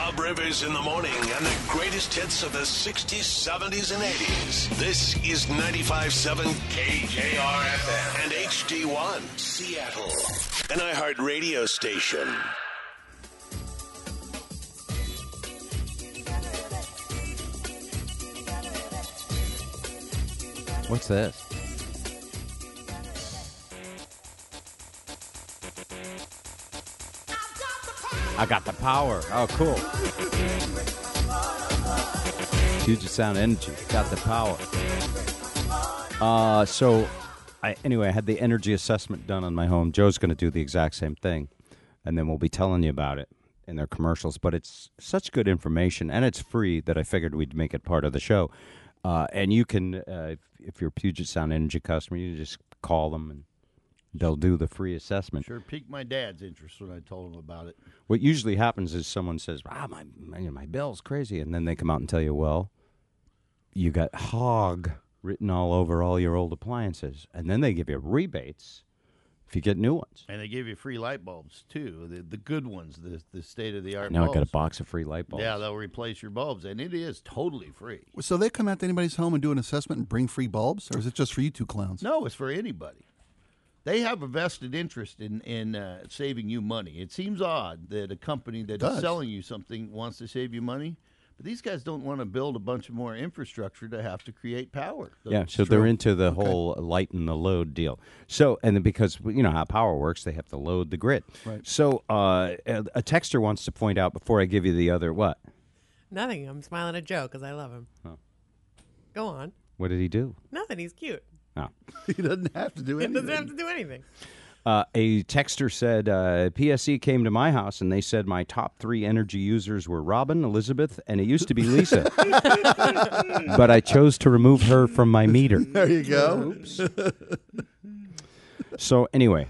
Rob Rivers in the morning and the greatest hits of the 60s, 70s, and 80s. This is 95.7 KJRFM and HD1 Seattle, an iHeart radio station. What's this? I got the power. Oh, cool. Puget Sound Energy. Got the power. Anyway, I had the energy assessment done on my home. Joe's going to do the exact same thing, and then we'll be telling you about it in their commercials. But it's such good information, and it's free that I figured we'd make it part of the show. And you can, if you're a Puget Sound Energy customer, you can just call them and they'll do the free assessment. Sure piqued my dad's interest when I told him about it. What usually happens is someone says, my bill's crazy. And then they come out and tell you, well, you got hog written all over all your old appliances. And then they give you rebates if you get new ones. And they give you free light bulbs, too, the good ones, the state-of-the-art Now bulbs. I got a box of free light bulbs. Yeah, they'll replace your bulbs, and it is totally free. So they come out to anybody's home and do an assessment and bring free bulbs? Or is it just for you two clowns? No, it's for anybody. They have a vested interest in saving you money. It seems odd that a company that is selling you something wants to save you money, but these guys don't want to build a bunch of more infrastructure to have to create power. So they're into the whole lighten the load deal. So, and then because you know how power works, they have to load the grid. Right. So a texter wants to point out before I give you the other what? Nothing. I'm smiling at Joe because I love him. Oh. Go on. What did he do? Nothing. He's cute. Oh. He doesn't have to do He anything. doesn't have to do anything. A texter said, PSE came to my house and they said my top 3 energy users were Robin, Elizabeth, and it used to be Lisa. But I chose to remove her from my meter. There you go. Oops. So anyway,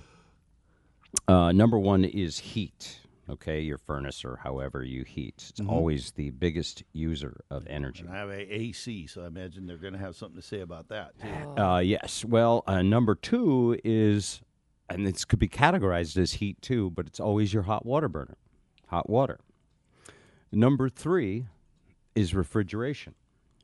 number 1 is heat. Okay, your furnace or however you heat. It's always the biggest user of energy. And I have a AC, so I imagine they're going to have something to say about that, too. Yes. Well, number 2 is, and this could be categorized as heat too, but it's always your hot water burner. Hot water. Number 3 is refrigeration.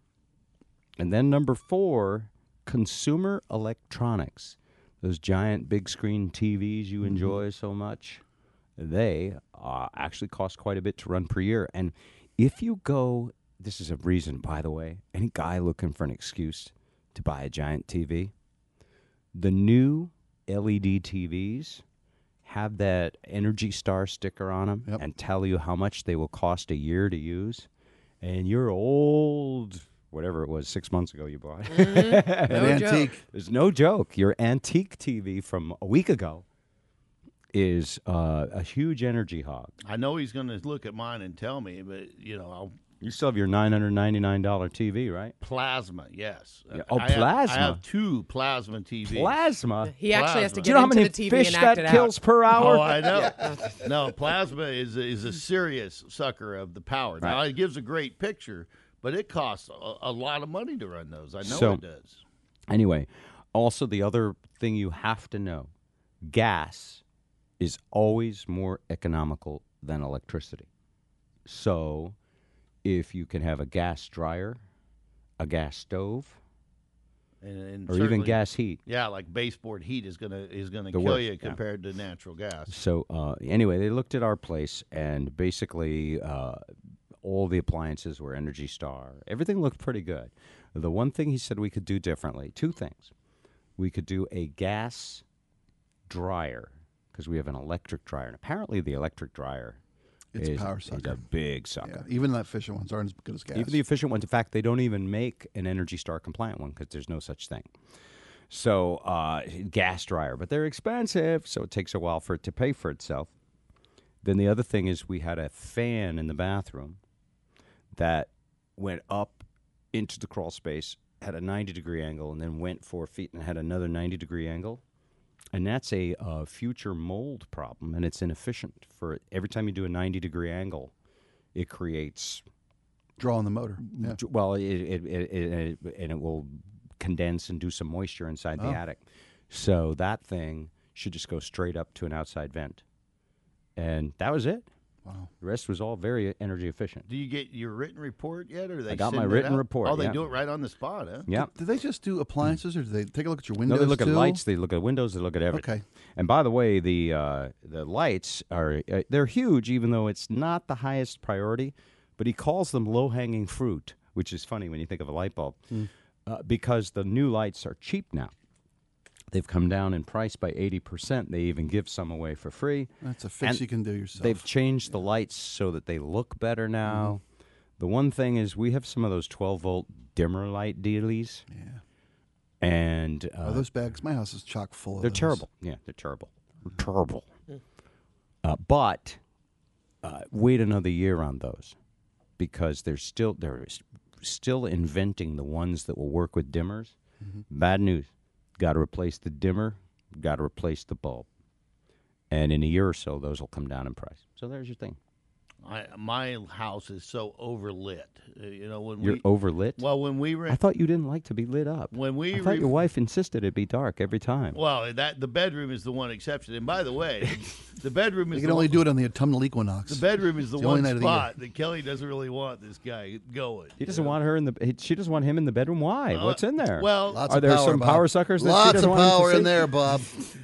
And then number 4, consumer electronics. Those giant big screen TVs you enjoy so much. They actually cost quite a bit to run per year. And if you go, this is a reason, by the way, any guy looking for an excuse to buy a giant TV, the new LED TVs have that Energy Star sticker on them and tell you how much they will cost a year to use. And your old, whatever it was, 6 months ago you bought. An antique. There's no joke. Your antique TV from a week ago is a huge energy hog. I know he's going to look at mine and tell me, but, You still have your $999 TV, right? Plasma, yes. Yeah. Oh, plasma. I have 2 plasma TVs. Plasma? He actually has to Do get you know how into many the TV fish and that act it kills out. per hour? Oh, I know. No, plasma is a serious sucker of the power. Now, it gives a great picture, but it costs a lot of money to run those. I know it does. Anyway, also the other thing you have to know, gas is always more economical than electricity. So if you can have a gas dryer, a gas stove, and or even gas heat. Yeah, like baseboard heat is gonna kill worst, you compared to natural gas. So anyway, they looked at our place, and basically all the appliances were Energy Star. Everything looked pretty good. The one thing he said we could do differently, 2 things. We could do a gas dryer, because we have an electric dryer. And apparently the electric dryer It's a power sucker. is a big sucker. Yeah, even the efficient ones aren't as good as gas. Even the efficient ones. In fact, they don't even make an Energy Star compliant one because there's no such thing. So gas dryer. But they're expensive, so it takes a while for it to pay for itself. Then the other thing is we had a fan in the bathroom that went up into the crawl space, had a 90-degree angle, and then went 4 feet and had another 90-degree angle. And that's a future mold problem, and it's inefficient. For every time you do a 90-degree angle, it creates draw on the motor. Yeah. Well, it will condense and do some moisture inside the attic. So that thing should just go straight up to an outside vent, and that was it. The rest was all very energy efficient. Do you get your written report yet, or they? I got send my it written out? report, Oh, they yeah. do it right on the spot, huh? Yeah. Do they just do appliances, or do they take a look at your No, windows they look at too? lights. They look at windows. They look at everything. Okay. And by the way, the lights are they're huge, even though it's not the highest priority. But he calls them low-hanging fruit, which is funny when you think of a light bulb, because the new lights are cheap now. They've come down in price by 80%. They even give some away for free. That's a fix And you can do yourself. They've changed the lights so that they look better now. The one thing is we have some of those 12-volt dimmer light dealies. Yeah. And Are those bags? My house is chock full of they're those. terrible. Yeah, they're terrible. They're terrible. But wait another year on those because they're still inventing the ones that will work with dimmers. Bad news. Got to replace the dimmer. Got to replace the bulb. And in a year or so, those will come down in price. So there's your thing. My house is so overlit. When You're overlit? Well, when we I thought you didn't like to be lit up. When we I thought your wife insisted it be dark every time. Well, the bedroom is the one exception. And by the way, the bedroom is You can only do it on the autumnal equinox. the bedroom is the It's the only one night of the spot that Kelly doesn't really want this guy going. He doesn't want her in the. She doesn't want him in the bedroom. Why? What's in there? Well, Lots Are of there power, some Bob. power suckers that she Lots doesn't of want him to power see? in there, Bob.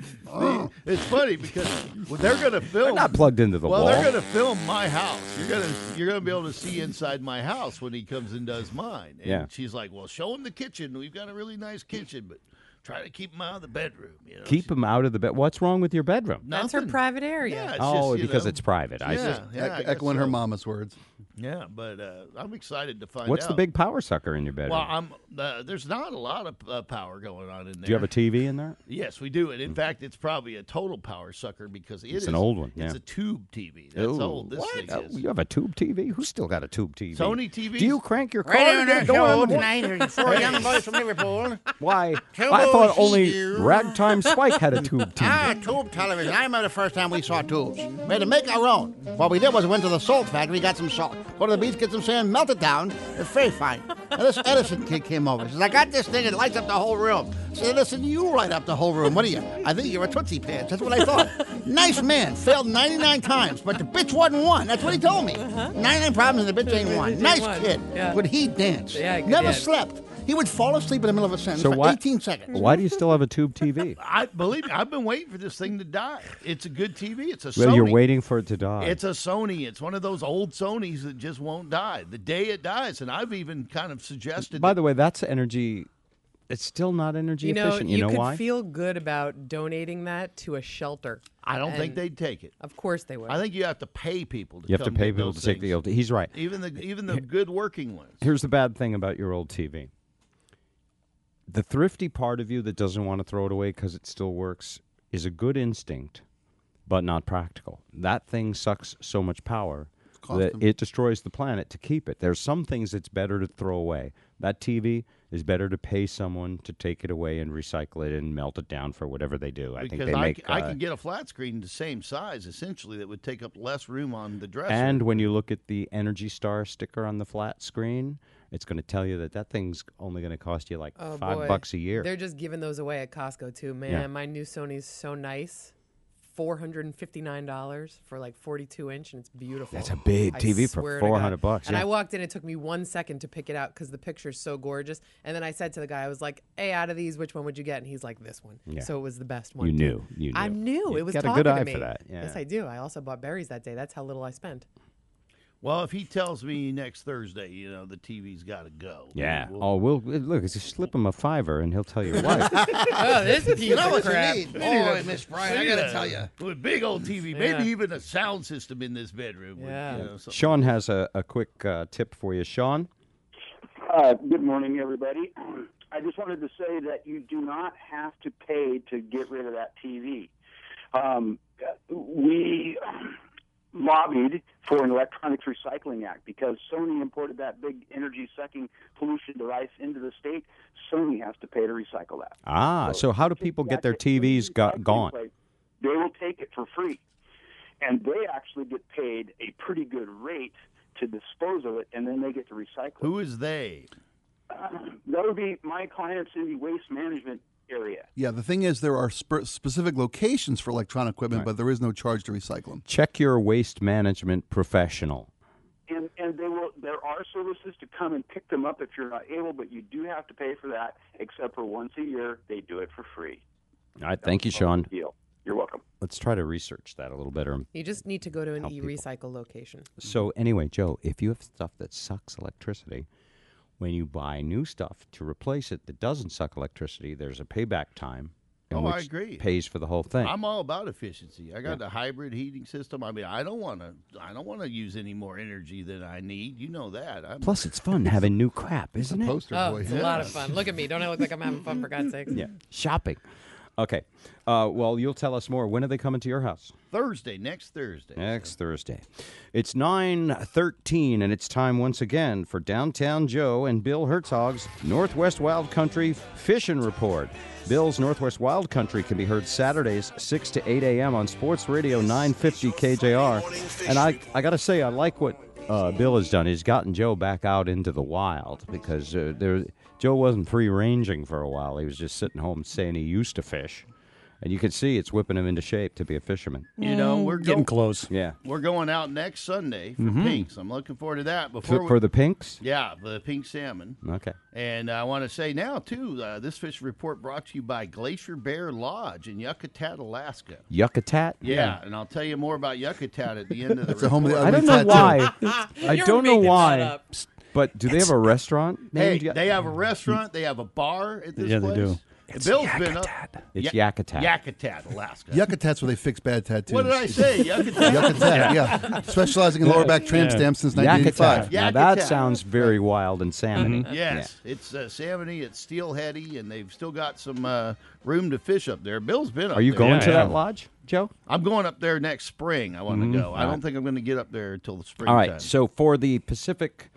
it's funny because they're going to film. They're not plugged into the wall. They're going to film my house. You're gonna be able to see inside my house when he comes and does mine. And Yeah. she's like, "Well, show him the kitchen. We've got a really nice kitchen, but try to keep him out of the bedroom." Keep him out of the bed. What's wrong with your bedroom? That's her Nothing. private area. Yeah, it's Oh, just, because it's private. I see. Yeah, I guess Echoing her so. mama's words. Yeah, but I'm excited to find What's out. the big power sucker in your bedroom? Well, there's not a lot of power going on in there. Do you have a TV in there? Yes, we do. And in fact, it's probably a total power sucker because It's an old one, It's yeah. a tube TV. That's Ooh, how old this what? thing Oh, is. you have a tube TV? Who's still got a tube TV? Sony TVs? Do you crank your car Right to on get our it going on show the wall? tonight, four young boys from Liverpool. Why? Come I on, thought see only you. Ragtime Spike had a tube TV. Tube television. I remember the first time we saw tubes. We had to make our own. What we did was we went to the salt factory, got some salt. Go to the beach, get some sand, melt it down. It's very fine. And this Edison kid came over. He says, I got this thing, it lights up the whole room. I said, listen, you light up the whole room. What are you? I think you're a Tootsie Pants. That's what I thought. Nice man. Failed 99 times, but the bitch wasn't one. That's what he told me. 99 problems and the bitch ain't one. Ain't Nice one. kid. Yeah. But he danced. Yeah, good Never dad. slept. He would fall asleep in the middle of a sentence So for why- 18 seconds. Why do you still have a tube TV? Believe me, I've been waiting for this thing to die. It's a good TV. It's a Well, Sony. you're waiting for it to die. It's a Sony. It's one of those old Sonys that just won't die. The day it dies, and I've even kind of suggested. By the way, that's energy. It's still not energy efficient. You know could why? feel good about donating that to a shelter. I don't think And they'd take it. Of course they would. I think you have to pay people to You have to come pay get people those to take the things. old. He's right. Even the good working ones. Here's the bad thing about your old TV. The thrifty part of you that doesn't want to throw it away because it still works is a good instinct, but not practical. That thing sucks so much power cost that them. it destroys the planet to keep it. There's some things it's better to throw away. That TV is better to pay someone to take it away and recycle it and melt it down for whatever they do. I think Because they make. I can get a flat screen the same size, essentially, that would take up less room on the dresser. And when you look at the Energy Star sticker on the flat screen, it's going to tell you that thing's only going to cost you like Oh, $5 boy. bucks a year. They're just giving those away at Costco too. Man, Yeah. my new Sony's so nice. $459 for like 42-inch, and it's beautiful. That's a big I TV for swear to God. $400 bucks, And yeah. I walked in, it took me 1 second to pick it out because the picture's so gorgeous. And then I said to the guy, I was like, "Hey, out of these, which one would you get?" And he's like, "This one." Yeah. So it was the best one. You too. knew. You knew. I knew. You It was got a talking good eye to me. for that. Yeah. Yes, I do. I also bought berries that day. That's how little I spent. Well, if he tells me next Thursday, the TV's got to go. Yeah. we'll- Look, just slip him a $5 and he'll tell you why. Oh, this piece You know of what crap. you need? Boy, Miss Bryant, I got to tell you. With a big old TV, Yeah. maybe even a sound system in this bedroom. would, Yeah. something. Sean has a quick tip for you. Sean? Good morning, everybody. I just wanted to say that you do not have to pay to get rid of that TV. We lobbied for an Electronics Recycling Act because Sony imported that big energy-sucking pollution device into the state. Sony has to pay to recycle that. So how do people get their TVs gone? They will take it for free, and they actually get paid a pretty good rate to dispose of it, and then they get to recycle it. Who is they? That would be my clients in the waste management area. Yeah, the thing is, there are specific locations for electronic equipment, but there is no charge to recycle them. Check your waste management professional. And there are services to come and pick them up if you're not able, but you do have to pay for that, except for once a year. They do it for free. All right, thank you, Sean. Deal. You're welcome. Let's try to research that a little better. You just need to go to an Help people. e-recycle location. So anyway, Joe, if you have stuff that sucks electricity, when you buy new stuff to replace it that doesn't suck electricity, there's a payback time in I which agree. pays for the whole thing. I'm all about efficiency. I got the hybrid heating system. I mean, I don't want to use any more energy than I need. You know that. Plus, it's fun having new crap, isn't it? Poster Oh, boy. it's a lot of fun. Look at me. Don't I look like I'm having fun, for God's sakes? Yeah, shopping. Okay. Well, you'll tell us more. When are they coming to your house? Next Thursday. Next Thursday. It's 9:13, and it's time once again for Downtown Joe and Bill Herzog's Northwest Wild Country Fishing Report. Bill's Northwest Wild Country can be heard Saturdays 6 to 8 a.m. on Sports Radio 950 KJR. And I got to say, I like what Bill has done. He's gotten Joe back out into the wild because Joe wasn't free-ranging for a while. He was just sitting home saying he used to fish. And you can see it's whipping him into shape to be a fisherman. You know, we're Getting close. Yeah. We're going out next Sunday for pinks. I'm looking forward to that. For the pinks? Yeah, the pink salmon. Okay. And I want to say now, too, this fish report brought to you by Glacier Bear Lodge in Yucatan, Alaska. Yucatan? Yeah, and I'll tell you more about Yucatan at the end of the It's a home of the I ugly don't know tattoo. why. I You're don't know making that why. up. But do they have a restaurant? Hey, named they have a restaurant. They have a bar at this Yeah, they place. do. Bill's been up. It's Yucatan. Yucatan, Alaska. Yucatan's where they fix bad tattoos. What did I say? Yucatan. Yucatan, yeah. Specializing in lower back tramp stamps since 1985. Yucatan. Now that Yucatan. sounds very wild and salmony. Yes, it's salmony, it's steelheady, and they've still got some room to fish up there. Bill's been up Are you there. going Yeah, to yeah. that lodge, Joe? I'm going up there next spring. I want to go. I don't think I'm going to get up there until the spring. All right. So for the Pacific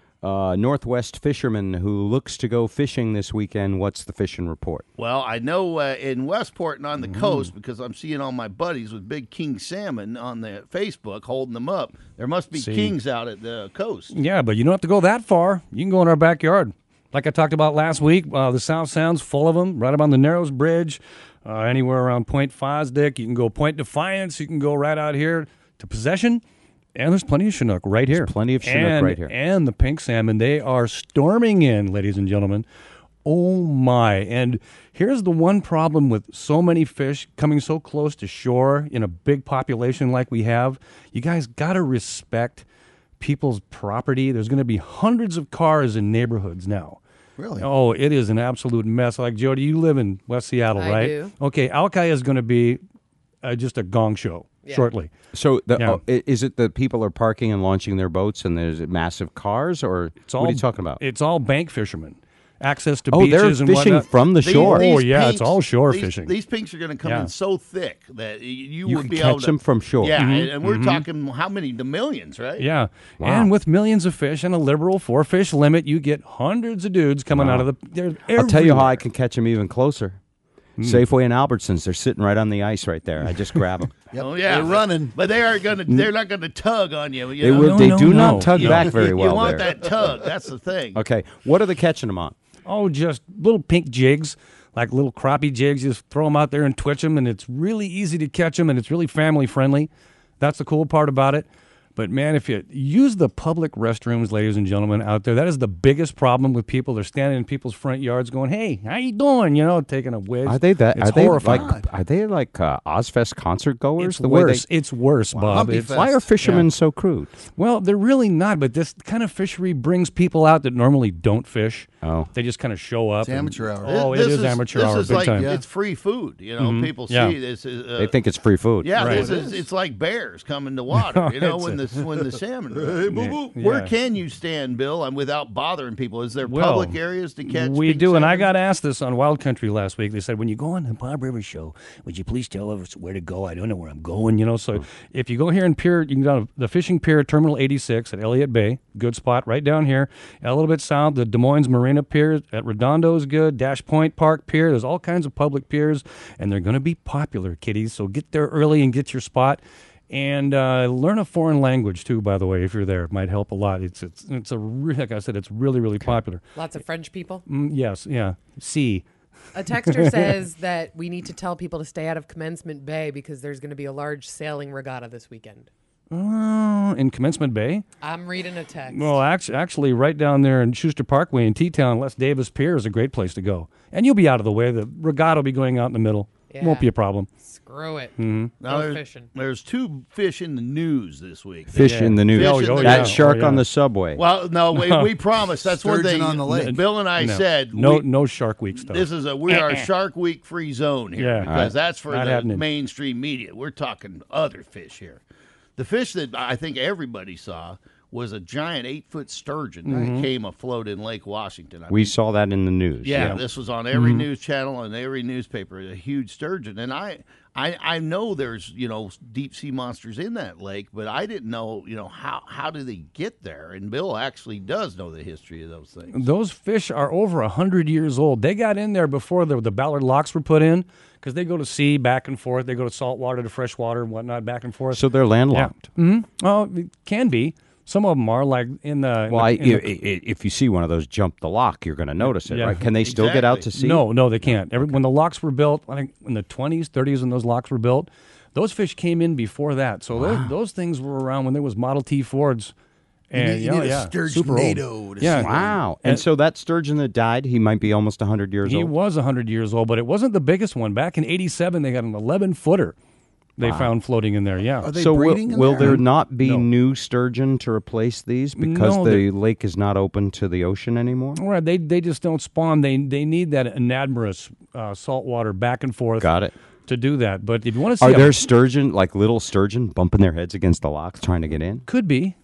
Northwest fisherman who looks to go fishing this weekend, what's the fishing report? Well, I know in Westport and on the coast, because I'm seeing all my buddies with big king salmon on the Facebook holding them up. There must be kings out at the coast. Yeah, but you don't have to go that far. You can go in our backyard. Like I talked about last week, the South Sound's full of them, right up on the Narrows Bridge, anywhere around Point Fosdick. You can go Point Defiance. You can go right out here to Possession. And there's plenty of Chinook right here. plenty of Chinook right here. And the pink salmon, they are storming in, ladies and gentlemen. Oh, my. And here's the one problem with so many fish coming so close to shore in a big population like we have. You guys got to respect people's property. There's going to be hundreds of cars in neighborhoods now. Really? Oh, it is an absolute mess. Like, Jody, you live in West Seattle, I right? do. Okay, Alki is going to be just a gong show shortly. So Yeah. is it that people are parking and launching their boats and there's massive cars, or what are you talking about? It's all bank fishermen. Access to Oh, they're beaches and fishing whatnot. from the shore. Oh, yeah, it's all shore fishing. These pinks are going to come Yeah. in so thick that you You would can be catch able to them from shore. Yeah, and we're talking how many? The millions, right? Yeah. Wow. And with millions of fish and a liberal 4-fish limit, you get hundreds of dudes coming out of the... They're I'll tell you how I everywhere. can catch them even closer. Safeway and Albertsons, they're sitting right on the ice right there. I just grab them. Oh yeah, They're running. but they aren't going to. They're not going to tug on you. They will. No, They no, do no. not tug No. back very well You want there. that tug? That's the thing. Okay, what are they catching them on? Oh, just little pink jigs, like little crappie jigs. You just throw them out there and twitch them, and it's really easy to catch them, and it's really family friendly. That's the cool part about it. But, man, if you use the public restrooms, ladies and gentlemen, out there, that is the biggest problem with people. They're standing in people's front yards going, hey, how you doing? You know, taking a whiz. Are they that? It's Are they horrifying. like? Are they like Ozfest concert goers? It's worse. It's worse, Bob. Humpy It's, Fest. Why are fishermen so crude? well, they're really not, but this kind of fishery brings people out that normally don't fish. Oh. They just kind of show up. It's amateur hour. Oh, This it is amateur hour, This is big like time. it's free food. You know, people Yeah. see this. Is, They think it's free food. Yeah, Right. this is. It's like bears coming to water. You know, when the salmon. Yeah. Where can you stand, Bill? And without bothering people, is there Well, public areas to catch? We pink do, and I salmon? got asked this on Wild Country last week. They said, when you go on the Bob Rivers show, would you please tell us where to go? I don't know where I'm going, you know. So if you go here in Pier, you can go to the fishing pier at Terminal 86 at Elliott Bay. Good spot right down here. And a little bit south, the Des Moines Marina Pier at Redondo is good. Dash Point Park Pier. There's all kinds of public piers, and they're going to be popular, kiddies. So get there early and get your spot. And learn a foreign language too. By the way, if you're there, it might help a lot. It's like I said, it's really popular. Lots of French people. Yes, yeah. A texter says that we need to tell people to stay out of Commencement Bay because there's going to be a large sailing regatta this weekend. In Commencement Bay? I'm reading a text. Well, actually, right down there in Schuster Parkway in T-Town, Les Davis Pier is a great place to go. And you'll be out of the way. The regatta will be going out in the middle. Yeah. Won't be a problem. Screw it. Mm-hmm. Now, Go fishing. There's 2 fish in the news this week. Fish in the news. Fish in the That news. shark on the subway. Well, no, we promised. That's one Sturgeon thing. on the lake. Bill and I said No Shark Week stuff. this is we are a Shark Week free zone here Yeah. because that's for Not the happening. mainstream media. We're talking other fish here. The fish that I think everybody saw was a giant 8-foot sturgeon that came afloat in Lake Washington. We saw that in the news. Yeah, this was on every news channel and every newspaper. A huge sturgeon, and I know there's deep sea monsters in that lake, but I didn't know how do they get there? And Bill actually does know the history of those things. Those fish are over 100 years old. They got in there before the Ballard locks were put in because they go to sea back and forth. They go to salt water to fresh water and whatnot back and forth. So they're landlocked. Oh, it can be. Some of them are like in the. Well, if you see one of those jump the lock, you're going to notice it, Yeah. right? Can they still get out to sea? No, they can't. When the locks were built, I think in the 20s, 30s, when those locks were built, those fish came in before that. So those things were around when there was Model T Fords. And You need a super old. sturgeonado to Yeah, see Wow. And so that sturgeon that died, he might be almost 100 years he old. was 100 years old, but it wasn't the biggest one. Back in '87, they got an 11-footer. They found floating in there. Yeah. Are they So breeding in will there? there not be No. new sturgeon to replace these because No, the lake is not open to the ocean anymore? All right, they just don't spawn. They need that anadromous salt water back and forth. Got it. To do that, but if you want to see, Are there sturgeon, like little sturgeon, bumping their heads against the locks trying to get in? could be.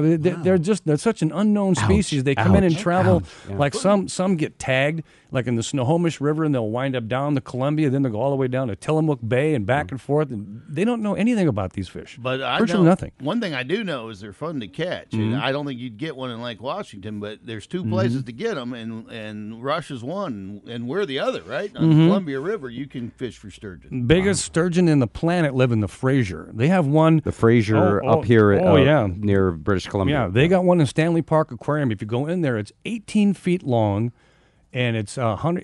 They're such an unknown species. They come in and travel. Like some get tagged, like in the Snohomish River, and they'll wind up down the Columbia. Then they'll go all the way down to Tillamook Bay and back and forth. And they don't know anything about these fish. But I virtually know, nothing. One thing I do know is they're fun to catch. And I don't think you'd get one in Lake Washington, but there's 2 places to get them, and Rush is one, and we're the other, right? On the Columbia River, you can fish for sturgeon. Biggest sturgeon in the planet live in the Fraser. They have one. The Fraser up here near British Columbia. Yeah, they got one in Stanley Park Aquarium. If you go in there, it's 18 feet long, and it's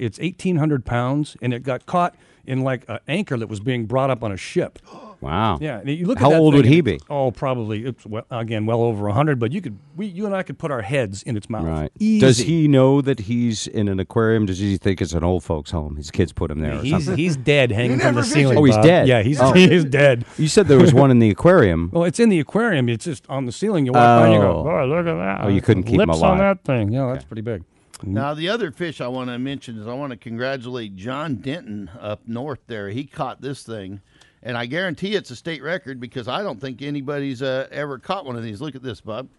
1,800 pounds, and it got caught in like an anchor that was being brought up on a ship. Wow. Yeah, and you look How at that old thing, would he and be? Oh, probably it's well over 100. But you and I could put our heads in its mouth. Right. Easy. Does he know that he's in an aquarium? Does he think it's an old folks' home? His kids put him there or something? He's dead, hanging from the ceiling. Oh, he's Bob. dead? Yeah, he's Oh. he's dead. You said there was one in the aquarium. Well, it's in the aquarium. It's just on the ceiling. You walk by and you go, Oh. boy, look at that. Oh, you couldn't keep him lips alive. on that thing. Yeah, that's pretty big. Now, the other fish I want to mention is I want to congratulate John Denton up north there. He caught this thing, and I guarantee it's a state record because I don't think anybody's ever caught one of these. Look at this, Bob.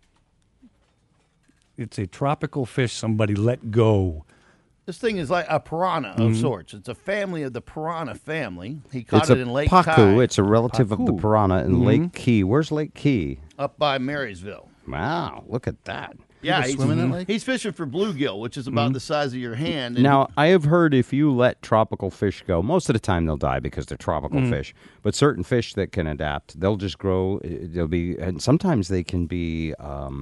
It's a tropical fish somebody let go. This thing is like a piranha of sorts. It's a family of the piranha family. He caught It's it a in Lake pacu. Kai, It's a relative of the Pacu. piranha in Lake Key. Where's Lake Key? up by Marysville. Wow, look at that. Yeah, swim in that lake? he's fishing for bluegill, which is about the size of your hand. And Now, I have heard if you let tropical fish go, most of the time they'll die because they're tropical fish. But certain fish that can adapt, they'll just grow. They'll be, and sometimes they can be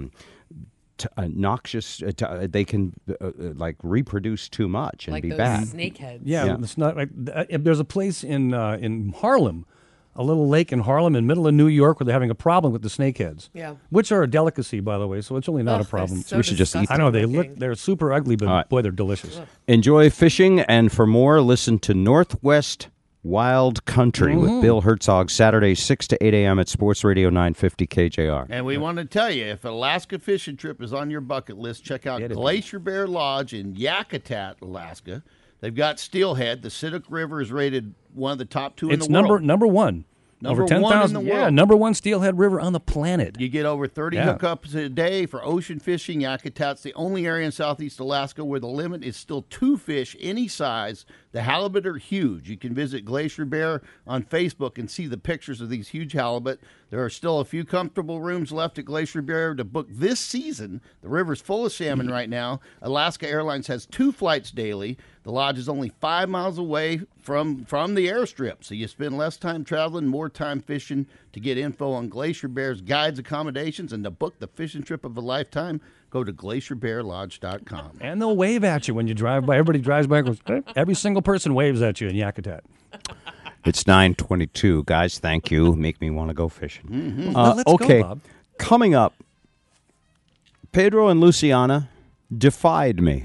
noxious. They can like reproduce too much and like be those bad. snakeheads. Yeah, it's not like there's a place in Harlem, a little lake in Harlem in middle of New York where they're having a problem with the snakeheads. Yeah. Which are a delicacy, by the way, so it's really not Ugh, a problem. they're so We should just eat I disgusting know they looking. they're super ugly, but All right. boy, they're delicious. Enjoy fishing, and for more, listen to Northwest Wild Country with Bill Herzog, Saturday 6 to 8 a.m. at Sports Radio 950 KJR. And we want to tell you, if an Alaska fishing trip is on your bucket list, check out Glacier Bear Lodge in Yakutat, Alaska. They've got steelhead. The Siddiq River is rated one of the top 2 It's in the world. number one. Number Over 1 in 10,000. the Yeah, world. number one steelhead river on the planet. You get over 30 Yeah. hookups a day for ocean fishing. Yakutat's the only area in southeast Alaska where the limit is still 2 fish any size. The halibut are huge. You can visit Glacier Bear on Facebook and see the pictures of these huge halibut. There are still a few comfortable rooms left at Glacier Bear to book this season. The river's full of salmon right now. Alaska Airlines has 2 flights daily. The lodge is only 5 miles away from the airstrip, so you spend less time traveling, more time fishing. To get info on Glacier Bear's guides, accommodations, and to book the fishing trip of a lifetime, go to glacierbearlodge.com. And they'll wave at you when you drive by. Everybody drives by. Goes, "Eh." Every single person waves at you in Yakutat. It's 9:22, guys. Thank you. Make me want to go fishing. Mm-hmm. Let's okay, go, Bob. Coming up, Pedro and Luciana defied me.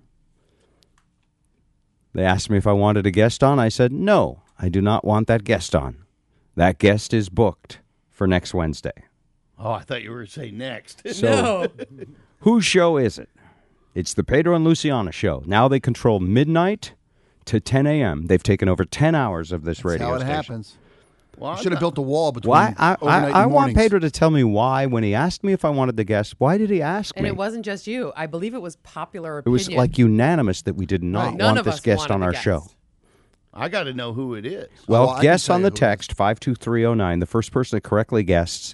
They asked me if I wanted a guest on. I said, no, I do not want that guest on. That guest is booked for next Wednesday. Oh, I thought you were saying next. So, whose show is it? It's the Pedro and Luciana show. Now they control midnight to 10 a.m. They've taken over 10 hours of this radio That's how it station. happens. Well, Should have built a wall between Why? overnight I and want mornings. Pedro to tell me why, when he asked me if I wanted the guest, why did he ask And me? it wasn't just you. I believe it was popular It opinion. was like unanimous that we did not Right. None want of this us guest wanted on the our guest. show. I got to know who it is. Well, I can guess tell on you the who it text 52309. The first person that correctly guesses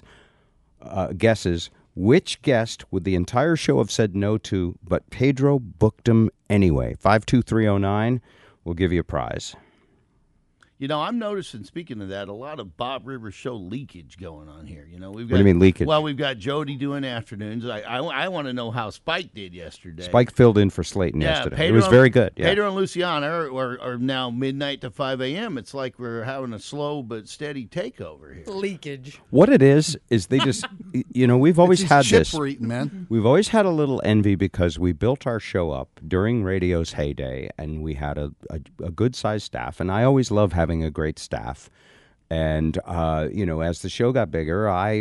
which guest would the entire show have said no to, but Pedro booked him anyway. 52309 will give you a prize. You know, I'm noticing, speaking of that, a lot of Bob Rivers show leakage going on here. You know, we've got, What do you mean leakage? Well, we've got Jody doing afternoons. I want to know how Spike did yesterday. Spike filled in for Slayton yesterday. Pedro It was very good. Yeah. Pedro and Luciana are now midnight to 5 a.m. It's like we're having a slow but steady takeover here. leakage. What it is they just, we've always These had chips this. we're eating, man. We've always had a little envy because we built our show up during radio's heyday, and we had a good-sized staff, and I always love having a great staff. And, as the show got bigger, I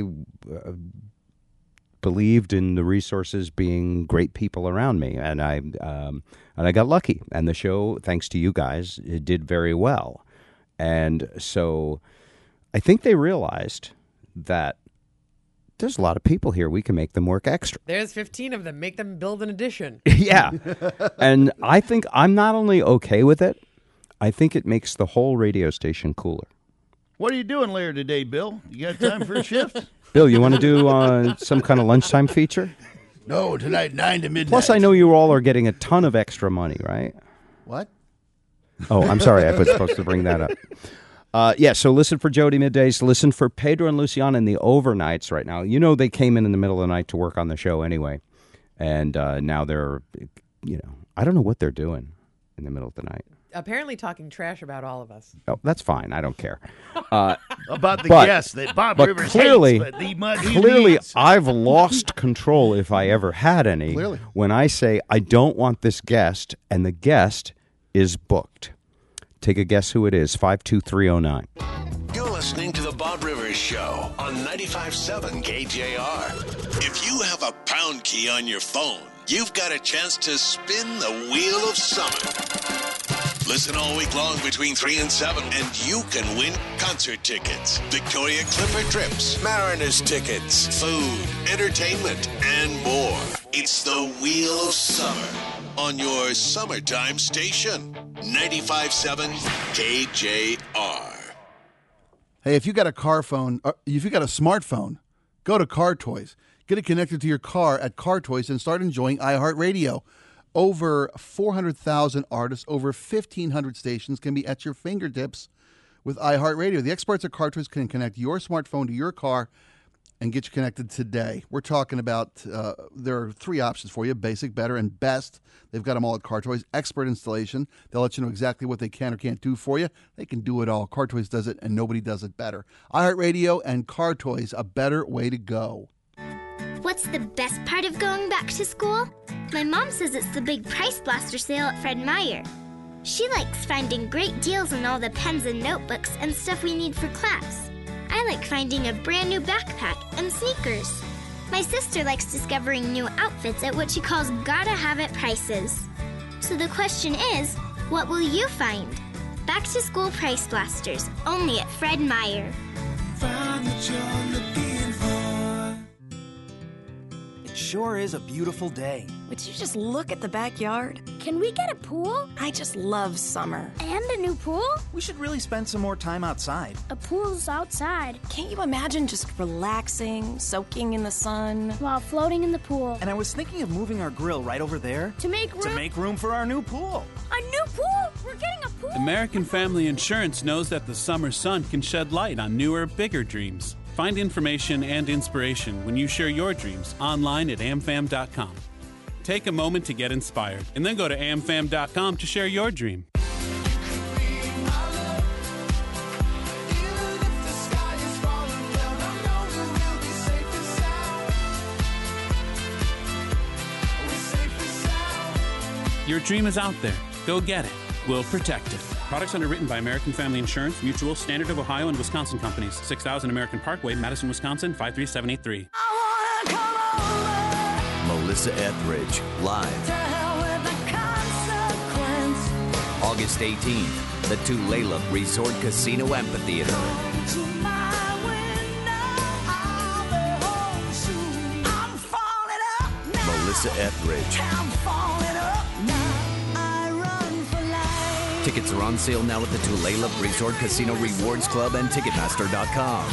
believed in the resources being great people around me, and I got lucky. And the show, thanks to you guys, it did very well. And so I think they realized that there's a lot of people here. We can make them work extra. There's 15 of them. Make them build an addition. Yeah. And I think I'm not only okay with it, I think it makes the whole radio station cooler. What are you doing later today, Bill? You got time for a shift? Bill, you want to do some kind of lunchtime feature? No, tonight, 9 to midnight. Plus, I know you all are getting a ton of extra money, right? What? Oh, I'm sorry. I was supposed to bring that up. So listen for Jody middays. Listen for Pedro and Luciana in the overnights right now. You know they came in the middle of the night to work on the show anyway. And now they're, I don't know what they're doing in the middle of the night. Apparently talking trash about all of us. Oh, that's fine. I don't care. About the But- guest that Bob but Rivers clearly- hates, but he Clearly, needs. I've lost control, if I ever had any, Clearly. when I say I don't want this guest, and the guest is booked. Take a guess who it is, 52309. You're listening to The Bob Rivers Show on 95.7 KJR. If you have a pound key on your phone, you've got a chance to spin the wheel of summer. Listen all week long between 3 and 7, and you can win concert tickets, Victoria Clipper trips, Mariners tickets, food, entertainment, and more. It's the Wheel of Summer on your summertime station, 95.7 KJR. Hey, if you got a if you got a smartphone, go to Car Toys. Get it connected to your car at Car Toys and start enjoying iHeartRadio. Over 400,000 artists, over 1,500 stations can be at your fingertips with iHeartRadio. The experts at Car Toys can connect your smartphone to your car and get you connected today. We're talking about, there are 3 options for you, basic, better, and best. They've got them all at Car Toys. Expert installation. They'll let you know exactly what they can or can't do for you. They can do it all. Car Toys does it, and nobody does it better. iHeartRadio and Car Toys, a better way to go. What's the best part of going back to school? My mom says it's the big Price Blaster sale at Fred Meyer. She likes finding great deals on all the pens and notebooks and stuff we need for class. I like finding a brand new backpack and sneakers. My sister likes discovering new outfits at what she calls gotta have it prices. So the question is, what will you find? Back to school Price Blasters, only at Fred Meyer. Find what you're looking for. It sure is a beautiful day. Would you just look at the backyard? Can we get a pool? I just love summer. And a new pool? We should really spend some more time outside. A pool's outside. Can't you imagine just relaxing, soaking in the sun? While floating in the pool. And I was thinking of moving our grill right over there. To make room? To make room for our new pool. A new pool? We're getting a pool? pool? American Family Insurance knows that the summer sun can shed light on newer, bigger dreams. Find information and inspiration when you share your dreams online at amfam.com. Take a moment to get inspired, and then go to amfam.com to share your dream. Your dream is out there. Go get it. We'll protect it. Products underwritten by American Family Insurance, Mutual, Standard of Ohio, and Wisconsin Companies. 6000 American Parkway, Madison, Wisconsin, 53783. Melissa Etheridge, live. August 18th, the Tulalip Resort Casino Amphitheater. Melissa Etheridge. Tickets are on sale now at the Tulalip Resort Casino Rewards Club and Ticketmaster.com.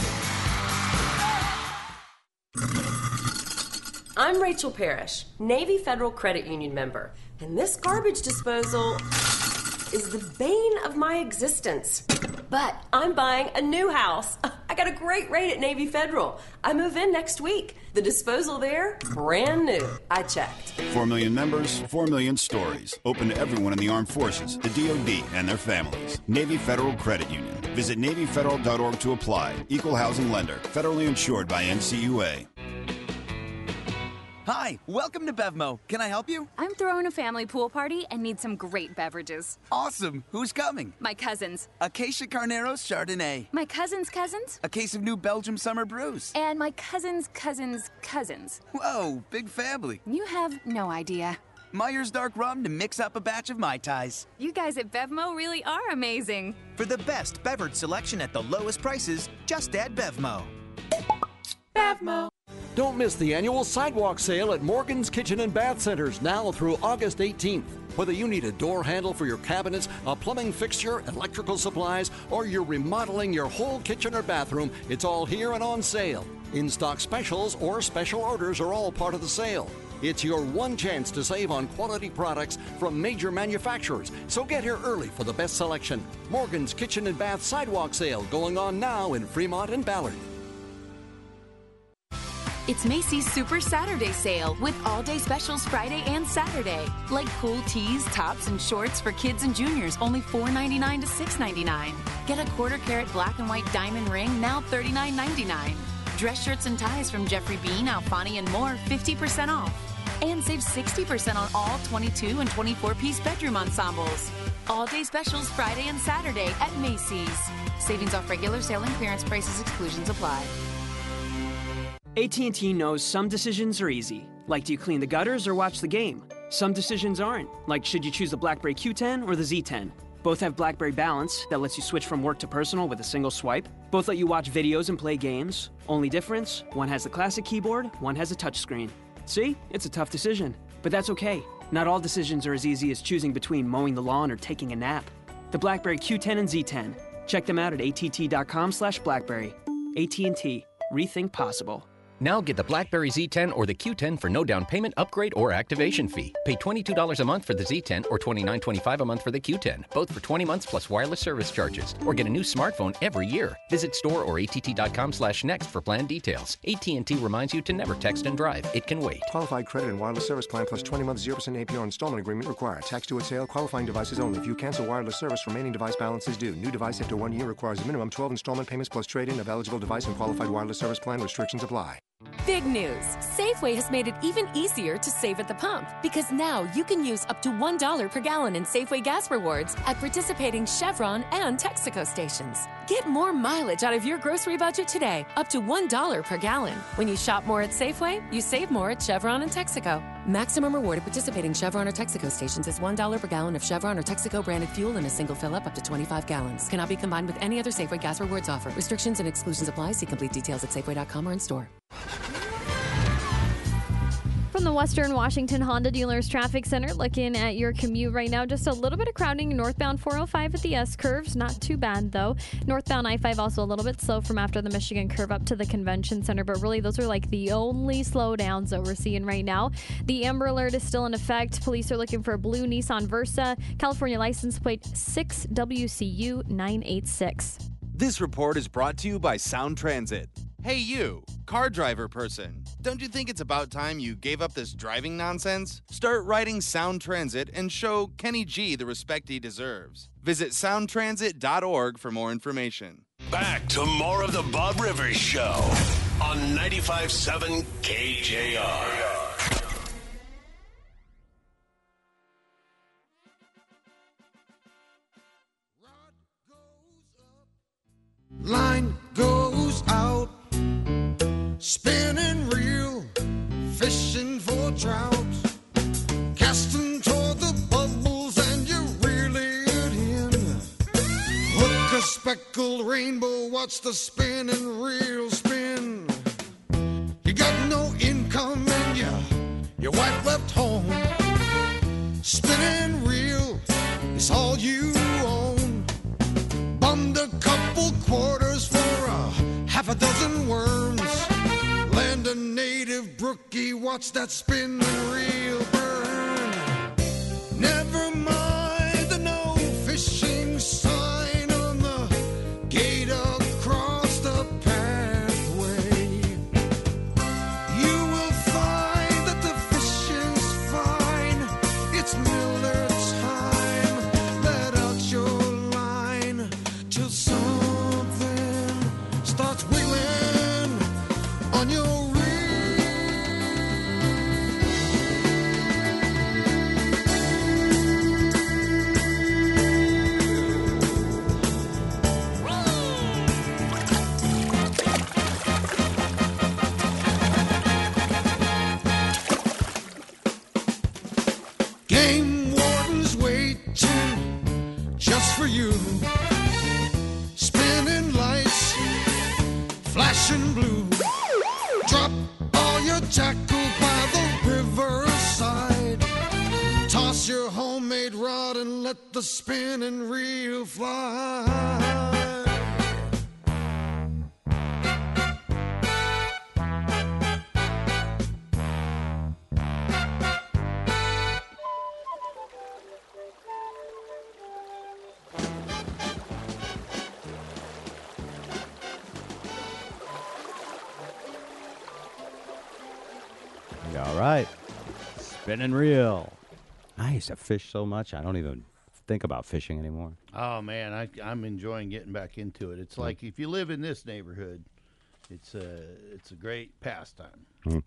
I'm Rachel Parrish, Navy Federal Credit Union member, and this garbage disposal is the bane of my existence. But I'm buying a new house. I got a great rate at Navy Federal. I move in next week. The disposal there, brand new. I checked. 4 million members, 4 million stories. Open to everyone in the armed forces, the DoD, and their families. Navy Federal Credit Union. Visit NavyFederal.org to apply. Equal housing lender. Federally insured by NCUA. Hi, welcome to Bevmo. Can I help you? I'm throwing a family pool party and need some great beverages. Awesome. Who's coming? My cousins. Acacia Carneros Chardonnay. My cousin's cousins. A case of New Belgium Summer Brews. And my cousin's cousins' cousins. Whoa, big family. You have no idea. Meyer's Dark Rum to mix up a batch of Mai Tais. You guys at Bevmo really are amazing. For the best beverage selection at the lowest prices, just add Bevmo. Bevmo. Don't miss the annual sidewalk sale at Morgan's Kitchen and Bath Centers now through August 18th. Whether you need a door handle for your cabinets, a plumbing fixture, electrical supplies, or you're remodeling your whole kitchen or bathroom, it's all here and on sale. In-stock specials or special orders are all part of the sale. It's your one chance to save on quality products from major manufacturers, so get here early for the best selection. Morgan's Kitchen and Bath Sidewalk Sale going on now in Fremont and Ballard. It's Macy's Super Saturday Sale with all-day specials Friday and Saturday. Like cool tees, tops, and shorts for kids and juniors, only $4.99 to $6.99. Get a quarter-carat black and white diamond ring, now $39.99. Dress shirts and ties from Jeffrey Bean, Alfani, and more, 50% off. And save 60% on all 22 and 24-piece bedroom ensembles. All-day specials Friday and Saturday at Macy's. Savings off regular sale and clearance prices, exclusions apply. AT&T knows some decisions are easy, like do you clean the gutters or watch the game? Some decisions aren't, like should you choose the BlackBerry Q10 or the Z10? Both have BlackBerry Balance that lets you switch from work to personal with a single swipe. Both let you watch videos and play games. Only difference, one has the classic keyboard, one has a touchscreen. See, it's a tough decision, but that's okay. Not all decisions are as easy as choosing between mowing the lawn or taking a nap. The BlackBerry Q10 and Z10. Check them out at att.com/BlackBerry. AT&T. Rethink possible. Now get the BlackBerry Z10 or the Q10 for no down payment, upgrade, or activation fee. Pay $22 a month for the Z10 or $29.25 a month for the Q10, both for 20 months plus wireless service charges. Or get a new smartphone every year. Visit store or att.com/next for plan details. AT&T reminds you to never text and drive. It can wait. Qualified credit and wireless service plan plus 20 months 0% APR installment agreement required. Tax due at sale. Qualifying devices only. If you cancel wireless service, remaining device balance is due. New device after 1 year requires a minimum 12 installment payments plus trade-in of eligible device and qualified wireless service plan. Restrictions apply. Big news! Safeway has made it even easier to save at the pump because now you can use up to $1 per gallon in Safeway gas rewards at participating Chevron and Texaco stations. Get more mileage out of your grocery budget today, up to $1 per gallon. When you shop more at Safeway, you save more at Chevron and Texaco. Maximum reward at participating Chevron or Texaco stations is $1 per gallon of Chevron or Texaco branded fuel in a single fill-up up to 25 gallons. Cannot be combined with any other Safeway gas rewards offer. Restrictions and exclusions apply. See complete details at Safeway.com or in store. From the Western Washington Honda Dealers Traffic Center, looking at your commute right now, just a little bit of crowding northbound 405 at the S-curves. Not too bad, though. Northbound I-5 also a little bit slow from after the Michigan curve up to the convention center, but really those are like the only slowdowns that we're seeing right now. The Amber Alert is still in effect. Police are looking for a blue Nissan Versa, California license plate 6WCU 986. This report is brought to you by Sound Transit. Hey you, car driver person. Don't you think it's about time you gave up this driving nonsense? Start riding Sound Transit and show Kenny G the respect he deserves. Visit soundtransit.org for more information. Back to more of the Bob Rivers Show on 95.7 KJR. Line goes out, spinning reel, fishing for trout, casting toward the bubbles and you reel it in. Hook a speckled rainbow, watch the spinning reel spin. You got no income and your wife left home. Spinning reel is all you own. Bummed a couple quarters for half a dozen worms. Land a native brookie, watch that spinning reel burn. Never mind the no fishing sign on the gate across the pathway. You will find that the fishing's fine. It's Miller time. Let out your line till something starts wiggling on your reel. Game wardens waiting just for you. Spinning lights, flashing blue. Drop all your tackle by the riverside. Toss your homemade rod and let the spinning reel fly. All right. Spinning reel. I used to fish so much, I don't even think about fishing anymore. Oh, man, I'm enjoying getting back into it. It's like if you live in this neighborhood, it's a great pastime.